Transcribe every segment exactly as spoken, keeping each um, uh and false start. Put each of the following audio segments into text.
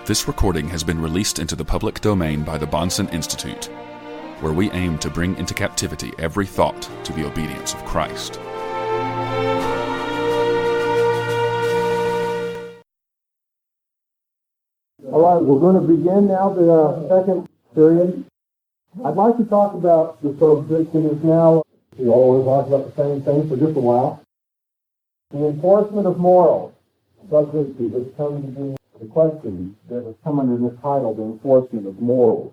This recording has been released into the public domain by the Bahnsen Institute, where we aim to bring into captivity every thought to the obedience of Christ. All right, we're going to begin now the uh, second period. I'd like to talk about the subject that is now, we always talk about the same thing for just a while, the enforcement of morals. Subject that has come to be the question that has come under this title, the enforcement of morals.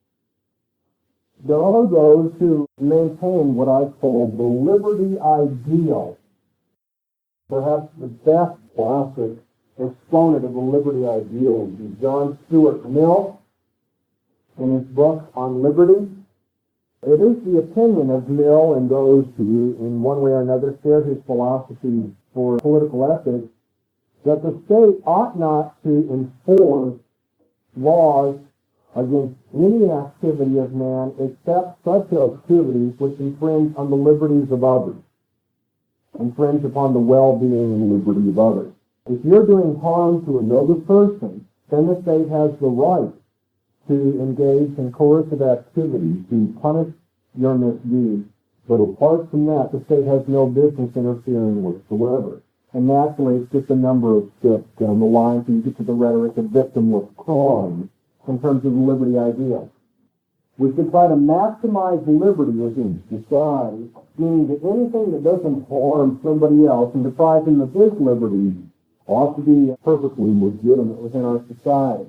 There are those who maintain what I call the liberty ideal. Perhaps the best classic exponent of the liberty ideal would be John Stuart Mill in his book on liberty. It is the opinion of Mill and those who, in one way or another, share his philosophy for political ethics, that the state ought not to enforce laws against any activity of man except such activities which infringe on the liberties of others, infringe upon the well-being and liberty of others. If you're doing harm to another person, then the state has the right to engage in coercive activity to punish your misdeeds. But apart from that, the state has no business interfering whatsoever. And naturally, it's just a number of steps down the line until you get to the rhetoric of victimless crime in terms of the liberty ideal. We should try to maximize liberty within society, meaning that anything that doesn't harm somebody else and deprive them of his liberty ought to be perfectly legitimate within our society.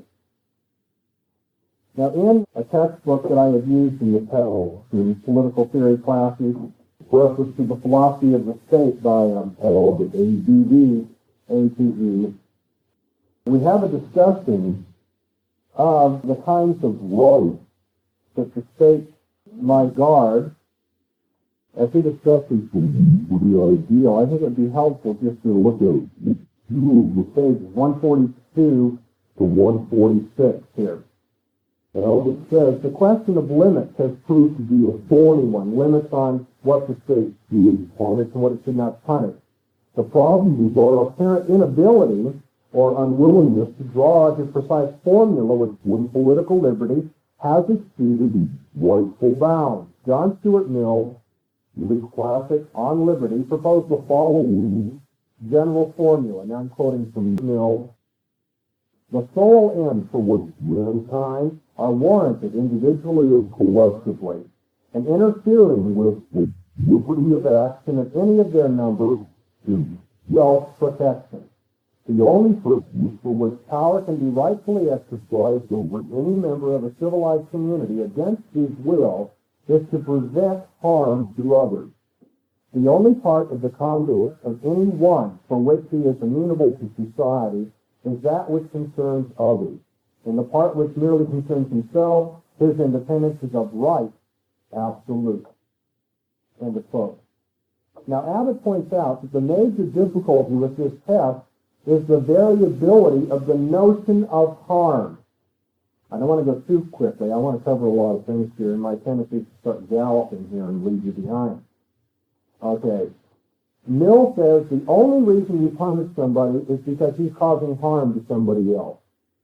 Now, in a textbook that I have used in the Pell, in political theory classes, reference to the philosophy of the state by um, Pell, A D D A T E, we have a discussion of the kinds of rights that the state might guard. As he discusses the ideal, I think it would be helpful just to look at the pages one forty-two to one forty-six here. Well, it says, the question of limits has proved to be a thorny one, limits on what the state should punish and what it should not punish. The problem is our apparent inability or unwillingness to draw a precise formula with when political liberty has exceeded its rightful bounds. John Stuart Mill, in his classic On Liberty, proposed the following general formula. Now I'm quoting from Mill. The sole end for which mankind are warranted individually or collectively, and interfering with the liberty of action of any of their number is self-protection. The only purpose for which power can be rightfully exercised over any member of a civilized community against his will is to prevent harm to others. The only part of the conduit of any one for which he is amenable to society is that which concerns others. In the part which merely concerns himself, his independence is of right absolute. End of quote. Now, Abbott points out that the major difficulty with this test is the variability of the notion of harm. I don't want to go too quickly. I want to cover a lot of things here, and my tendency is to start galloping here and leave you behind. Okay. Mill says the only reason you punish somebody is because he's causing harm to somebody else.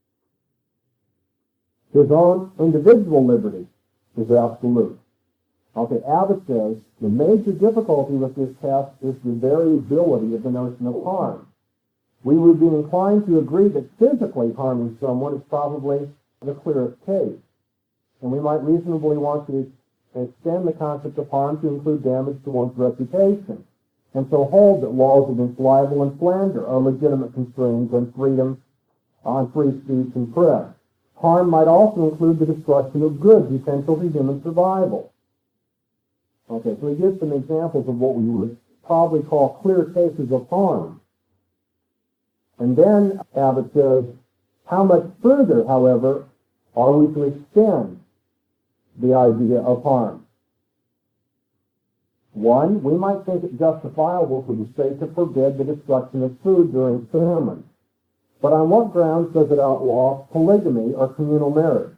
His own individual liberty is absolute. Okay, Abbott says the major difficulty with this test is the variability of the notion of harm. We would be inclined to agree that physically harming someone is probably the clearest case, and we might reasonably want to extend the concept of harm to include damage to one's reputation, and so hold that laws against libel and slander are legitimate constraints on freedom, on free speech and press. Harm might also include the destruction of goods essential to human survival. Okay, so he gives some examples of what we would probably call clear cases of harm. And then Abbott says, how much further, however, are we to extend the idea of harm? One, we might think it justifiable for the state to forbid the destruction of food during famine. But on what grounds does it outlaw polygamy or communal marriage?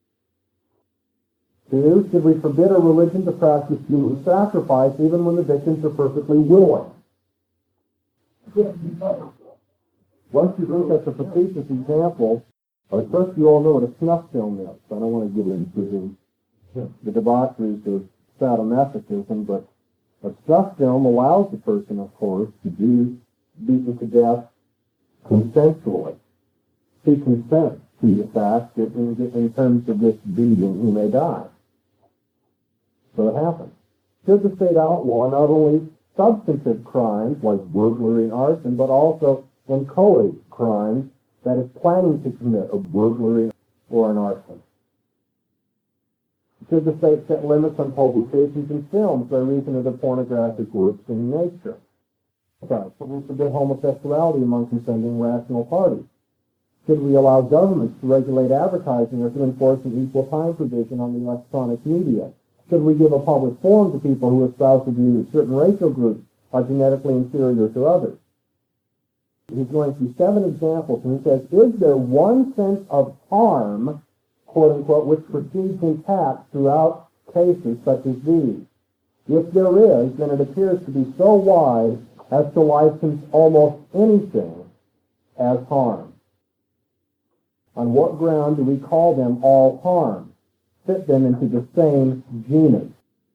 Two, should we forbid a religion to practice human sacrifice even when the victims are perfectly willing? Once you look at the facetious example I trust you all know what a snuff film is. I don't want to get into the, the debaucheries of sadomasochism, but a snuff film allows the person, of course, to be beaten to death consensually. He consents to the fact that in, in terms of this beating, he may die. So it happens. Should the state outlaw not only substantive crimes like burglary and arson, but also inchoate crimes, that is, planning to commit a burglary or an arson? Should the state set limits on publications and films by reason of the pornographic works in nature? Okay, should we forbid homosexuality among consenting rational parties? Should we allow governments to regulate advertising or to enforce an equal time provision on the electronic media? Should we give a public forum to people who espouse the view that certain racial groups are genetically inferior to others? He's going through seven examples, and he says, is there one sense of harm, quote unquote, which proceeds intact throughout cases such as these? If there is, then it appears to be so wide as to license almost anything as harm. On what ground do we call them all harm? Fit them into the same genus?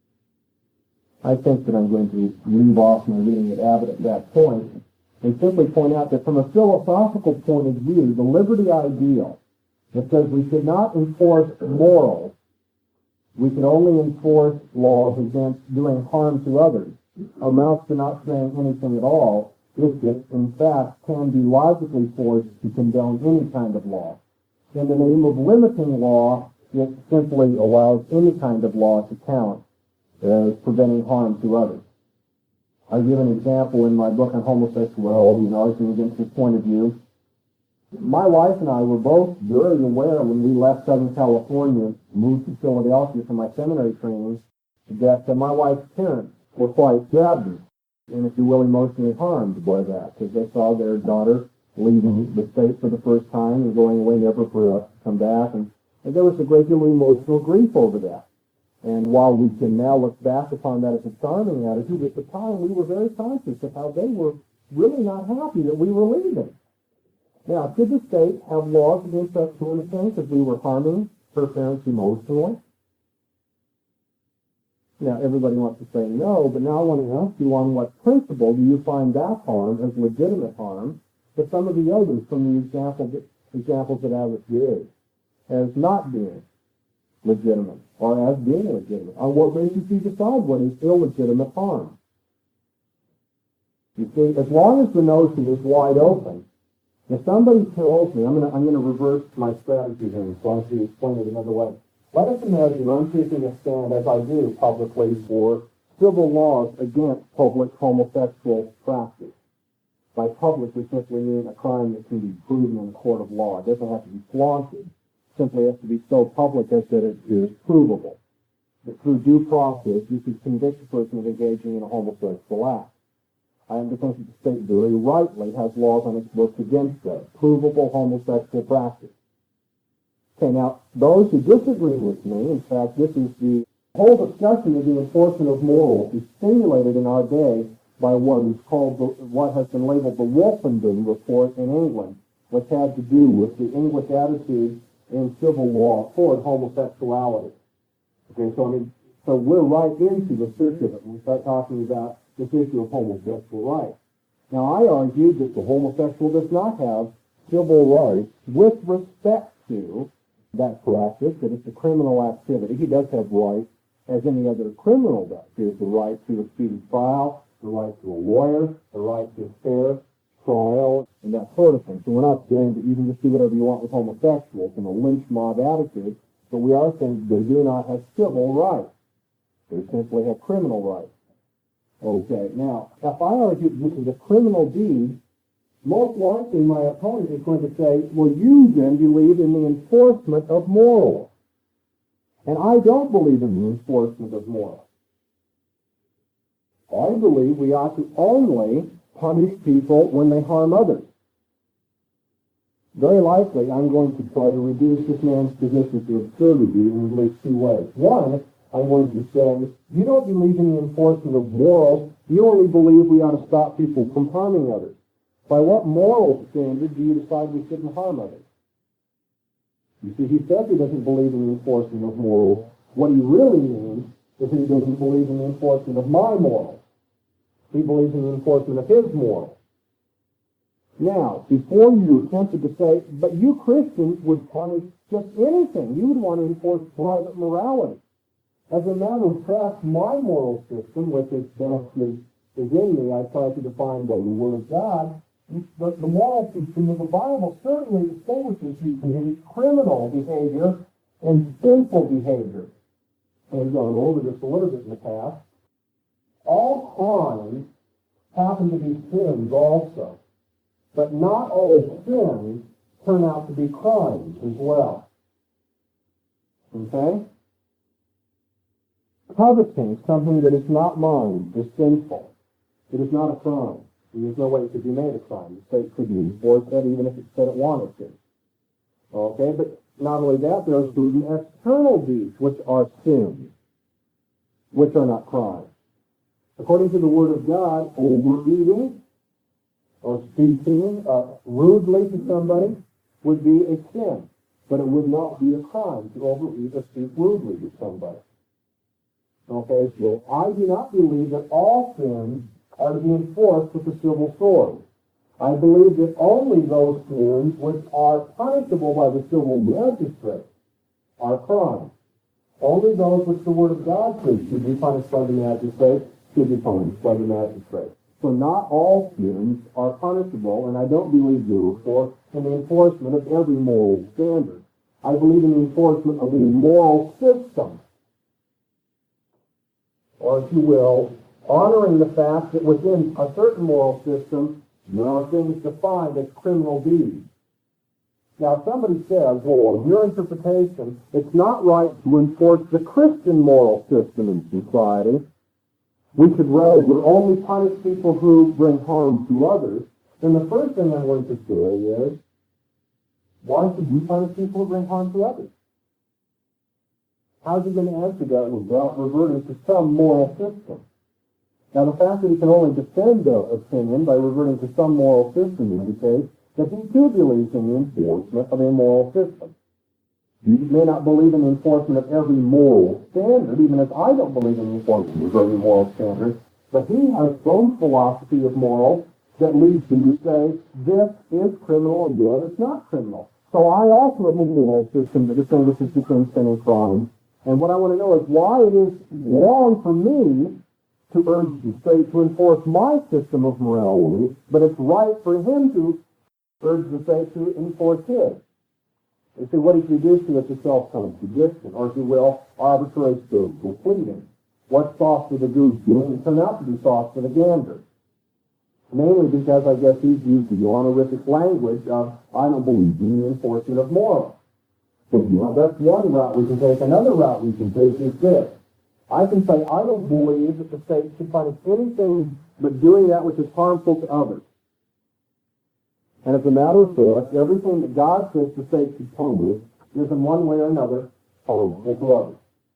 I think that I'm going to leave off my reading at Abbott at that point and simply point out that from a philosophical point of view, the liberty ideal that says we should not enforce morals, we can only enforce laws against doing harm to others, amounts to not saying anything at all, if it, in fact, can be logically forced to condone any kind of law. In the name of limiting law, it simply allows any kind of law to count as preventing harm to others. I give an example in my book on homosexuality and arguing against this point of view. My wife and I were both very aware when we left Southern California, moved to Philadelphia for my seminary training, that uh, my wife's parents were quite saddened and, if you will, emotionally harmed by that, because they saw their daughter leaving the state for the first time and going away never for us to come back, and, and there was a great deal of emotional grief over that. And while we can now look back upon that as a charming attitude, at the time we were very conscious of how they were really not happy that we were leaving. Now, should the state have laws against us sort of things if we were harming her parents emotionally? Now, everybody wants to say no, but now I want to ask you, on what principle do you find that harm as legitimate harm to some of the others from the example that, examples that Abbott gave as not being legitimate or as being legitimate? On what basis do you decide what is illegitimate harm? You see, as long as the notion is wide open, if somebody tells me, I'm going to I'm going to reverse my strategy here, so I'm going to explain it another way. Let us imagine I'm taking a stand, as I do publicly, for civil laws against public homosexual practice. By public, we simply mean a crime that can be proven in a court of law. It doesn't have to be flaunted. It simply has to be so public as that it is provable. That through due process, you could convict a person of engaging in a homosexual act. I understand that the state very rightly has laws on its books against that, provable homosexual practice. Okay, now, those who disagree with me, in fact, this is the whole discussion of the enforcement of morals is stimulated in our day by what is called, the, what has been labeled the Wolfenden Report in England, which had to do with the English attitude in civil law toward homosexuality. Okay, so I mean, so we're right into the thick of it when we start talking about this issue of homosexual rights. Now, I argue that the homosexual does not have civil rights with respect to that practice, that it's a criminal activity. He does have rights as any other criminal does. He has the right to a speedy trial, the right to a lawyer, the right to a fair trial, and that sort of thing. So we're not saying that you can just do whatever you want with homosexuals in a lynch mob attitude, but we are saying they do not have civil rights. They simply have criminal rights. Okay, now, if I argue this is a criminal deed, most likely my opponent is going to say, well, you then believe in the enforcement of morals. And I don't believe in the enforcement of morals. I believe we ought to only punish people when they harm others. Very likely, I'm going to try to reduce this man's position to absurdity in at least two ways. One, I'm going to say, you don't believe in the enforcement of morals, you only believe we ought to stop people from harming others. By what moral standard do you decide we shouldn't harm others? You see, he says he doesn't believe in the enforcement of morals. What he really means is that he doesn't believe in the enforcement of my morals. He believes in the enforcement of his morals. Now, before you attempted to say, but you Christians would punish just anything. You would want to enforce private morality. As a matter of fact, my moral system, which is best is, is in me, I try to define by the Word of God. The, the moral system of the Bible certainly distinguishes between criminal behavior and sinful behavior. And I've gone over this a little bit in the past. All crimes happen to be sins also. But not all sins turn out to be crimes as well. Okay? Coveting something that is not mine is sinful. It is not a crime. There's no way it could be made a crime. The state could enforce that even if it said it wanted to. Okay? But not only that, there are certain external deeds which are sins, which are not crimes. According to the Word of God, overeating or speaking uh, rudely to somebody would be a sin, but it would not be a crime to overeat or speak rudely to somebody. Okay, so I do not believe that all sins are to be enforced with the civil sword. I believe that only those sins which are punishable by the civil magistrate are crimes. Only those which the Word of God says should be punished by the magistrate should be punished by the magistrate. So not all sins are punishable, and I don't believe, therefore, in the enforcement of every moral standard. I believe in the enforcement of the moral system, or if you will, honoring the fact that within a certain moral system, there are things defined as criminal deeds. Now, somebody says, well, in your interpretation, it's not right to enforce the Christian moral system in society. We should rather only punish people who bring harm to others. Then the first thing I'm going to say is, why should we punish people who bring harm to others? How's he going to answer that without reverting to some moral system? Now, the fact that he can only defend the opinion by reverting to some moral system indicates that he too believes in the enforcement of a moral system. He may not believe in the enforcement of every moral standard, even as I don't believe in the enforcement of every moral standard, but he has his own philosophy of morals that leads him to say, this is criminal and that is not criminal. So I also have a moral system that distinguishes between sin and crime. And what I want to know is why it is wrong for me to urge the state to enforce my system of morality, but it's right for him to urge the state to enforce his. You see, what he's reduced to is a self-contradiction, or if you will, arbitrary spiritual pleading. What's sauce for the goose doesn't turn out to be sauce for the gander. Mainly because I guess he's used the honorific language of, I don't believe in the enforcement of morals. So, you know, that's one route we can take. Another route we can take is this. I can say, I don't believe that the state should punish anything but doing that which is harmful to others. And as a matter of fact, everything that God says the state should punish is in one way or another harmful to others.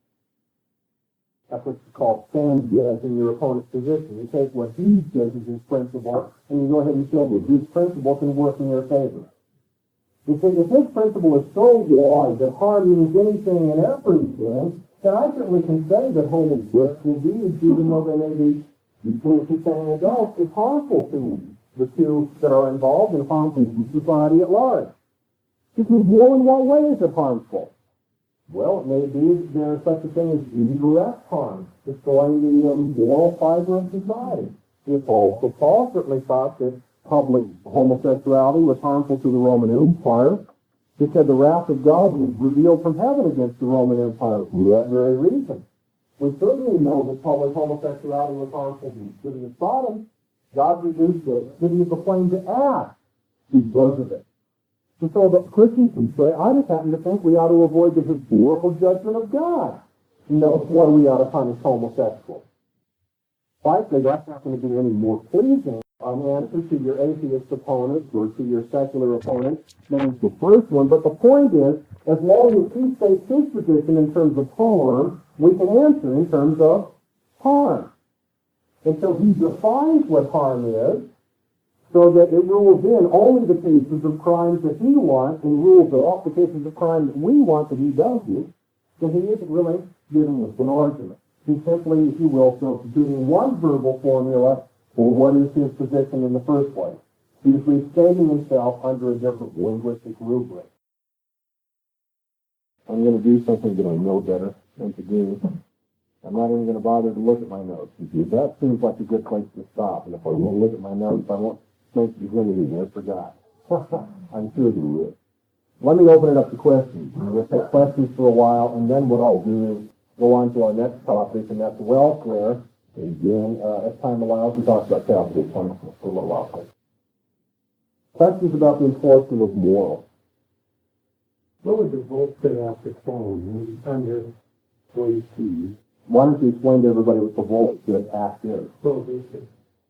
That's what's called stand in your opponent's position. You take what he says is his principle, and you go ahead and show that his principle can work in your favor. You see, if his principle is so wide that harm means anything and everything, then I certainly can say that homosexual deeds, even though they may be between consenting adults, is harmful to the two that are involved and harmful to society at large. Just well, in what way is it harmful? Well, it may be that there is such a thing as indirect harm, destroying the um, moral fiber of society. The Apostle Paul certainly thought that public homosexuality was harmful to the Roman Empire. He said the wrath of God was revealed from heaven against the Roman Empire for that very reason. We certainly know that public homosexuality was harmful to the city of Sodom. God reduced the city of the flame to ash because of it. And so the Christians can say, I just happen to think we ought to avoid the historical judgment of God. And that's why we ought to punish homosexuals. Frankly, that's not going to be any more pleasing an answer to your atheist opponents or to your secular opponents than is the first one. But the point is, as long as he states his position in terms of harm, we can answer in terms of harm. Until he defines what harm is, so that it rules in only the cases of crimes that he wants and rules off the cases of crime that we want that he doesn't, then he isn't really giving us an argument. He's simply, if you will, substituting one verbal formula for what is his position in the first place. He's restating himself under a different linguistic rubric. I'm going to do something that I know better than to do. I'm not even going to bother to look at my notes. Because that seems like a good place to stop. And if I won't look at my notes, I won't make you anything. I forgot. I'm sure you will. Let me open it up to questions. We'll take questions for a while, and then what I'll do is go on to our next topic, and that's welfare. Again, uh, as time allows, we talk about capital punishment for a little while. Questions about the enforcement of morals. What would the Volstead Act explain under forty-two? Why don't you explain to everybody what the Volstead Act is? Prohibition.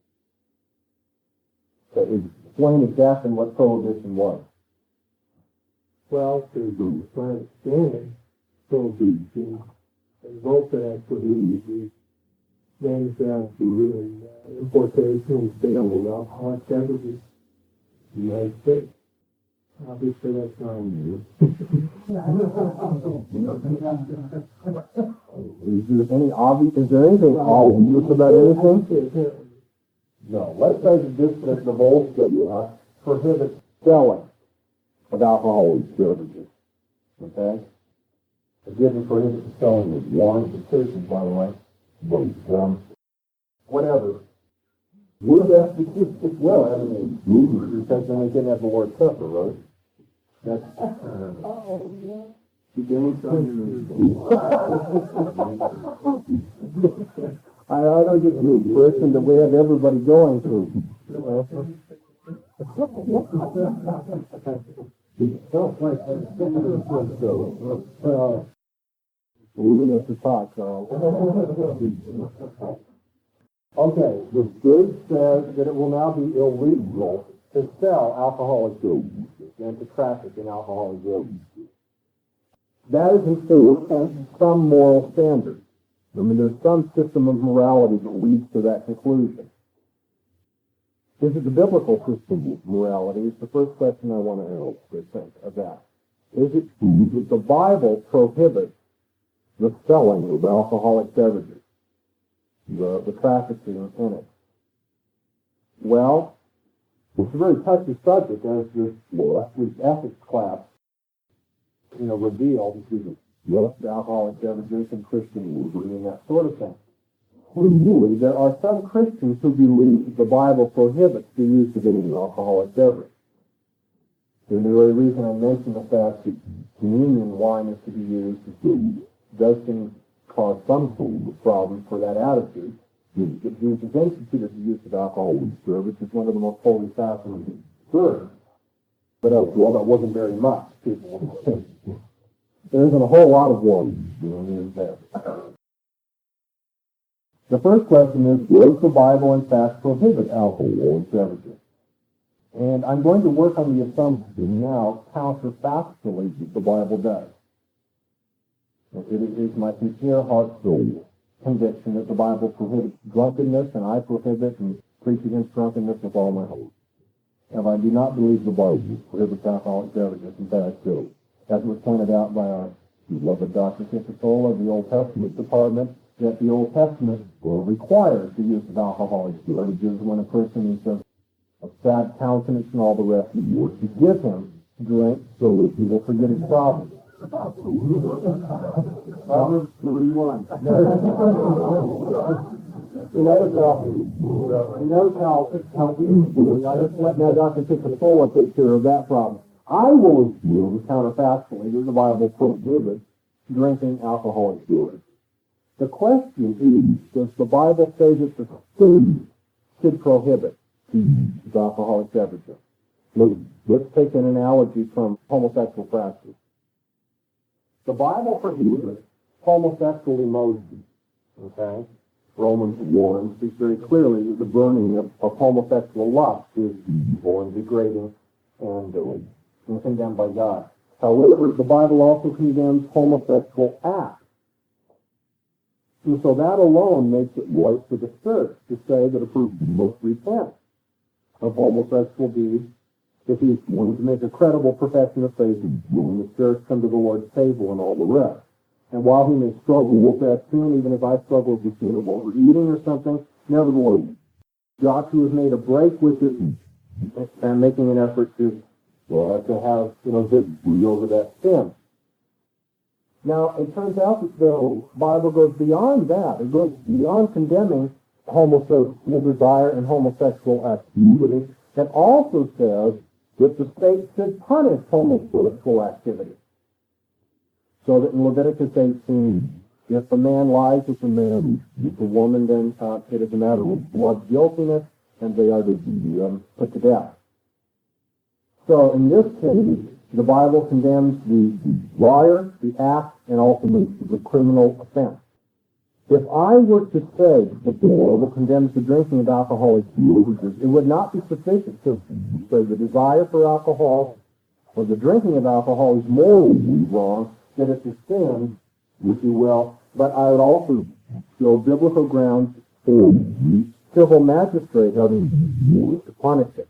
Okay, explain exactly what prohibition was. Well, to my understanding, prohibition, and Volstead Act prohibits manufacturing, uh, importation, and sale of alcoholic beverages in the United States. Obviously, that's not new. Is there any obvious? Is there anything obvious about anything? No. Let's say that this that the Volstead uh, prohibits selling of alcoholic beverages. Okay. It didn't prohibit the selling of wine to persons, by the way. But um, whatever. Would that be well? I mean, because then they didn't have the word supper, right? That's. Uh, oh, yeah. I, I don't get the impression that we have everybody going through. uh, we're going to have to talk, Charles. Okay, the good says that it will now be illegal to sell alcoholic beverages and to traffic in alcoholic beverages. That is ensued as some moral standard. I mean, there's some system of morality that leads to that conclusion. Is it the biblical system of morality? Is the first question I want to ask, I think, of that. Is it that the Bible prohibits the selling of alcoholic beverages, the, the trafficking in it? Well, it's a very touchy subject, as this last week's ethics class, you know, revealed, the alcoholic beverages and Christian and that sort of thing. Really, there are some Christians who believe that the Bible prohibits the use of any alcoholic beverage. The very reason I mention the fact that communion wine is to be used does seem to cause some problems for that attitude. Jesus instituted the use of alcoholic beverage as one of the most holy sacraments served. But uh, well, that wasn't very much. People there isn't a whole lot of wine, you know, there. The first question is, does the Bible in fact prohibit alcoholic beverages? And I'm going to work on the assumption now, counterfactually, that the Bible does. It is my sincere heart-filled conviction that the Bible prohibits drunkenness, and I prohibit and preach against drunkenness with all my heart. And I do not believe the Bible prohibits alcoholic beverages. In fact, so, as was pointed out by our beloved Doctor Kipitola of the Old Testament Department, that the Old Testament requires the use of alcoholic beverages when a person is of, of sad countenance and all the rest of you to give him drink so that he will forget his problems. Proverbs thirty-one. You notice how, you notice how, how easily, I just let now Doctor Kipitola take care of that problem. I will assume, counterfactually, that the Bible prohibits drinking alcoholic beverages. The question is, does the Bible say that the state should prohibit alcoholic beverages? Let's take an analogy from homosexual practice. The Bible prohibits homosexual emotions, okay? Romans one speaks very clearly that the burning of, of homosexual lust is evil and degrading and uh, condemned by God. However, the Bible also condemns homosexual acts. And so that alone makes it right for the church to say that a person must repent of homosexual deeds, if he's willing to make a credible profession of faith, he's willing to church, come to the Lord's table, and all the rest. And while he may struggle with that sin, even if I struggle with the sin of overeating or something, nevertheless, Joshua has made a break with it and making an effort to, well, to have, you know, victory over that sin. Now, it turns out that the Bible goes beyond that. It goes beyond condemning homosexual desire and homosexual activity. It also says that the state should punish homosexual activity. So that in Leviticus eighteen, if a man lies with a man, with a woman, then uh, it is a matter of blood guiltiness, and they are to be um, put to death. So in this case, the Bible condemns the liar, the act, and ultimately the criminal offense. If I were to say that the Bible condemns the drinking of alcoholic beverages, it would not be sufficient to say the desire for alcohol or the drinking of alcohol is morally wrong, that it's a sin, if you will, but I would also show biblical grounds for civil magistrate having to punish it.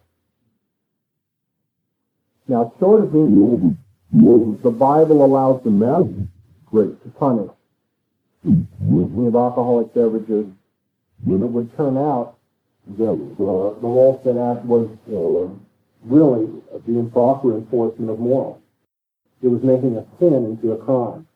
Now, short of being the Bible allows the magistrate to punish drinking of alcoholic beverages, it would turn out that uh, the Volstead Act was uh, really the improper enforcement of morals. It was making a sin into a crime.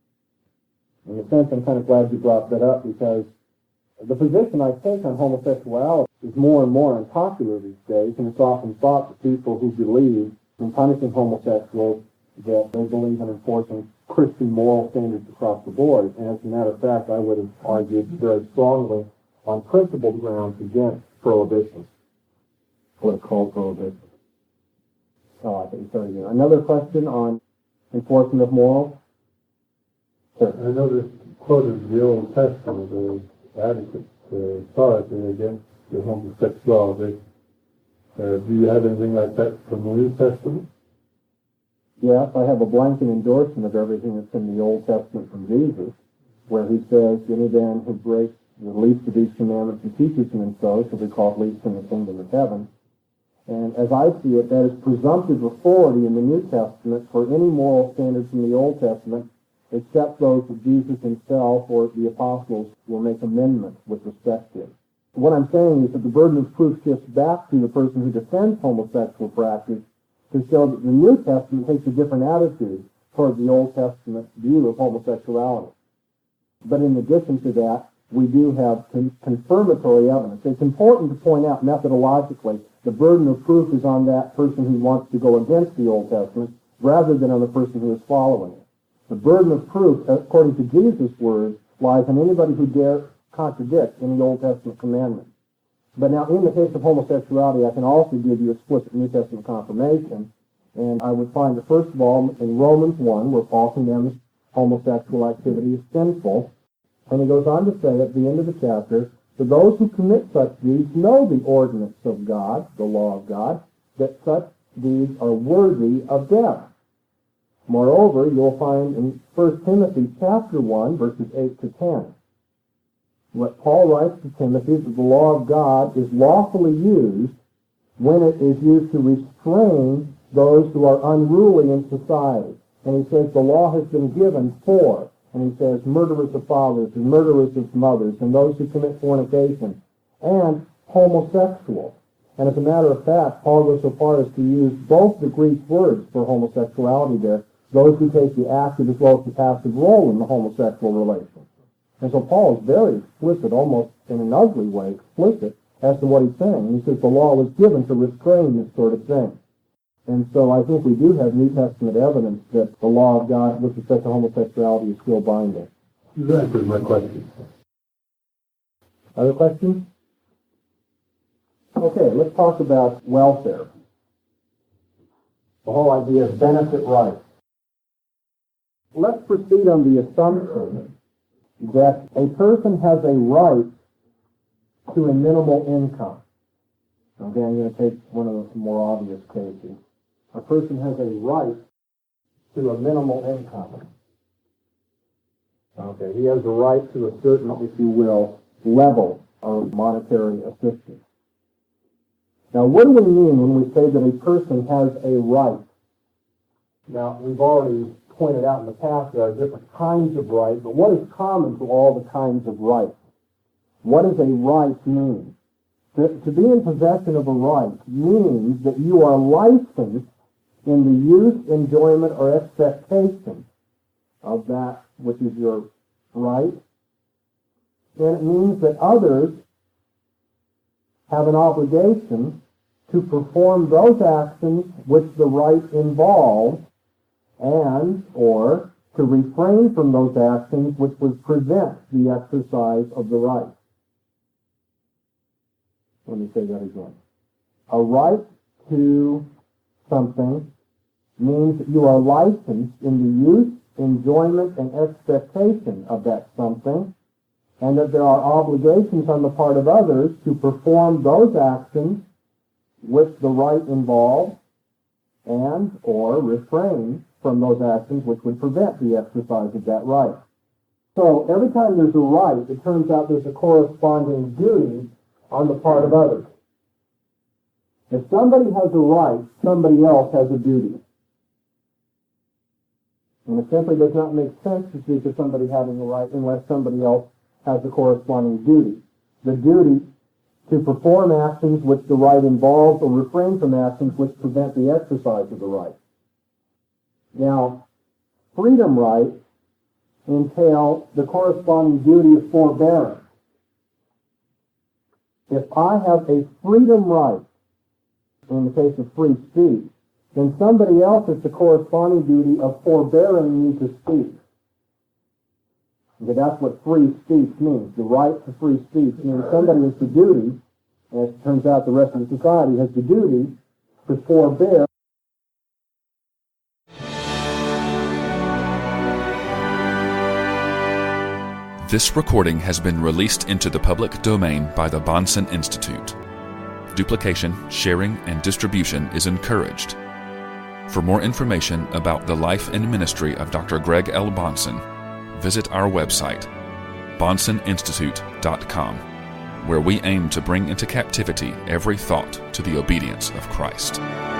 In a sense, I'm kind of glad you brought that up, because the position I take on homosexuality is more and more unpopular these days, and it's often thought that people who believe in punishing homosexuals, that they believe in enforcing Christian moral standards across the board. And as a matter of fact, I would have argued very strongly on principled grounds against prohibition. What it's called prohibition. Oh, I think sorry. Another question on enforcement of morals? Sure. I know this quoted the Old Testament as adequate uh, authority against the homosexuality. Uh, do you have anything like that from the New Testament? Yes, I have a blanket endorsement of everything that's in the Old Testament from Jesus, where he says, any man who breaks the least of these commandments and teaches them so shall be called least in the kingdom of heaven. And as I see it, that is presumptive authority in the New Testament for any moral standards from the Old Testament, except those that Jesus himself or the apostles will make amendments with respect to. What I'm saying is that the burden of proof shifts back to the person who defends homosexual practice to show that the New Testament takes a different attitude toward the Old Testament view of homosexuality. But in addition to that, we do have con- confirmatory evidence. It's important to point out methodologically the burden of proof is on that person who wants to go against the Old Testament rather than on the person who is following it. The burden of proof, according to Jesus' words, lies on anybody who dare contradict any Old Testament commandment. But now, in the case of homosexuality, I can also give you explicit New Testament confirmation. And I would find that, first of all, in Romans one, where Paul condemns homosexual activity as sinful, and he goes on to say at the end of the chapter, for those who commit such deeds know the ordinance of God, the law of God, that such deeds are worthy of death. Moreover, you'll find in First Timothy chapter one, verses eight to ten, what Paul writes to Timothy, that the law of God is lawfully used when it is used to restrain those who are unruly in society. And he says the law has been given for, and he says murderers of fathers and murderers of mothers and those who commit fornication and homosexuals. And as a matter of fact, Paul goes so far as to use both the Greek words for homosexuality there, those who take the active as well as the passive role in the homosexual relation. And so Paul is very explicit, almost in an ugly way, explicit as to what he's saying. He says the law was given to restrain this sort of thing. And so I think we do have New Testament evidence that the law of God with respect to homosexuality is still binding. You answered my question. Other questions? Okay, let's talk about welfare. The whole idea of benefit rights. Let's proceed on the assumption that a person has a right to a minimal income. Okay, I'm going to take one of the more obvious cases. A person has a right to a minimal income. Okay, he has a right to a certain, if you will, level of monetary assistance. Now, what do we mean when we say that a person has a right? Now, we've already pointed out in the past there are different kinds of rights, but what is common to all the kinds of rights? What does a right mean? To, to be in possession of a right means that you are licensed in the use, enjoyment, or expectation of that which is your right. And it means that others have an obligation to perform those actions which the right involves, and or to refrain from those actions which would prevent the exercise of the right. Let me say that again. A right to something means that you are licensed in the use, enjoyment, and expectation of that something, and that there are obligations on the part of others to perform those actions which the right involves, and or refrain from those actions which would prevent the exercise of that right. So every time there's a right, it turns out there's a corresponding duty on the part of others. If somebody has a right, somebody else has a duty. And it simply does not make sense to speak of somebody having a right unless somebody else has a corresponding duty. The duty to perform actions which the right involves or refrain from actions which prevent the exercise of the right. Now, freedom rights entail the corresponding duty of forbearance. If I have a freedom right, in the case of free speech, then somebody else has the corresponding duty of forbearing me to speak. Okay, that's what free speech means. The right to free speech means somebody has the duty, and it turns out the rest of the society has the duty to forbear. This recording has been released into the public domain by the Bahnsen Institute. Duplication, sharing, and distribution is encouraged. For more information about the life and ministry of Doctor Greg L. Bahnsen, visit our website, bahnsen institute dot com, where we aim to bring into captivity every thought to the obedience of Christ.